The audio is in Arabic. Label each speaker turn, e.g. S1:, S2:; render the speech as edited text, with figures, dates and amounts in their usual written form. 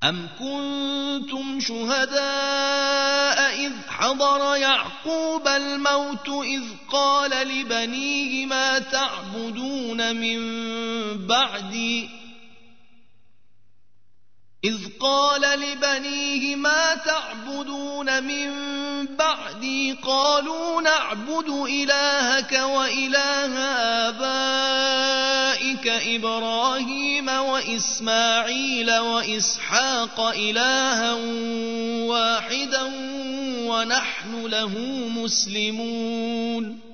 S1: أم كنتم شهداء إذ حضر يعقوب الموت إذ قال لبنيه ما تعبدون من بعدي قالوا نعبد إلهك وإله آبائك إبراهيم وإسماعيل وإسحاق إلها واحدا ونحن له مسلمون